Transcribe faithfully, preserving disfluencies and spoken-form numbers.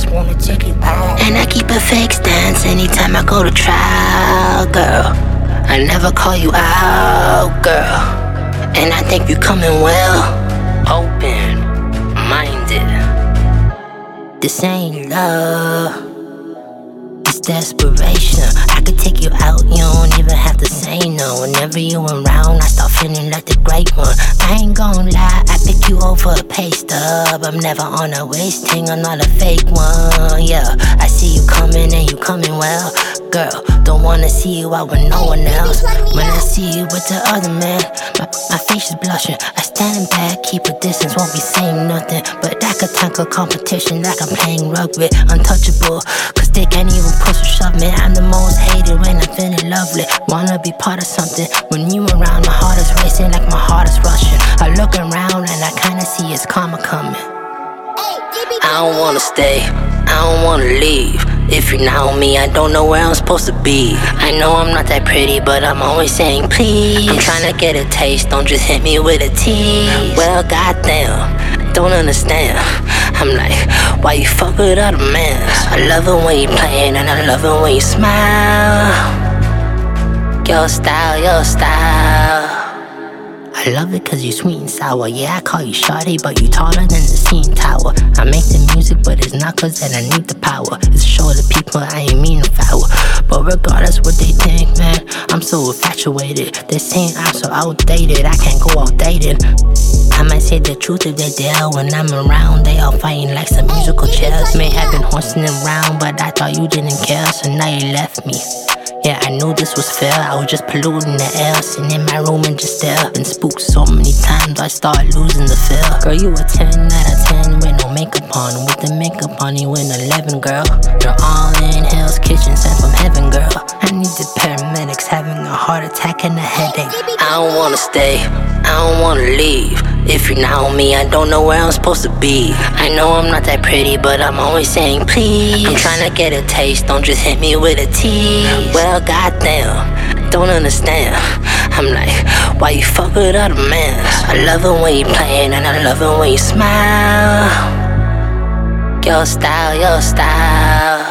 wanna take you out. And I keep a fake stance anytime I go to trial, girl. I never call you out, girl. And I think you coming well, open-minded. This ain't love, it's desperation. I could take you out, you don't even have to say no. Whenever you around, I start feeling like the great one. I ain't gon' lie, I pick you over a pay stub. I'm never on a waste thing, I'm not a fake one. Yeah, I see you coming and you coming well. Girl, don't wanna see you out with no one else. When I see you with the other man, my, my face is blushing. I stand back, keep a distance, won't be saying nothing. But I could tank a competition like I'm playing rugby. Untouchable, cause they can't even push or shove me. I'm the most hated when I'm feeling lovely. Wanna be part of something. When you around, my heart is racing like my heart is rushing. I look around and I kinda see it's karma coming. I don't wanna stay, I don't wanna leave. If you're not on me, I don't know where I'm supposed to be. I know I'm not that pretty, but I'm always saying please. I'm trying to get a taste, don't just hit me with a tease. Well, goddamn, don't understand. I'm like, why you fuck with other men? I love it when you playing and I love it when you smile. Your style, your style. I love it cause you sweet and sour. Yeah, I call you shawty, but you taller than the C N Tower. I make the music, but it's not cause that I need the power. It's to show the people I ain't mean to foul. But regardless what they think, man, I'm so infatuated. They saying I'm so outdated, I can't go outdated. I might say the truth if they dare. When I'm around, they all fighting like some musical chairs. May have been horsing around, but I thought you didn't care, so now you left me. Yeah, I knew this was fair, I was just polluting the air. Sitting in my room and just stare. Been spooked so many times, I start losing the fear. Girl, you a ten out of ten with no makeup on. With the makeup on, you an eleven, girl. You're all in Hell's Kitchen, sent from heaven, girl. I need the paramedics having a heart attack and a headache. I don't wanna stay, I don't wanna leave. If you're not on me, I don't know where I'm supposed to be. I know I'm not that pretty, but I'm always saying please. I'm trying to get a taste, don't just hit me with a tease. Well, goddamn, don't understand. I'm like, why you fuck with other men? I love it when you playing and I love it when you smile. Your style, your style.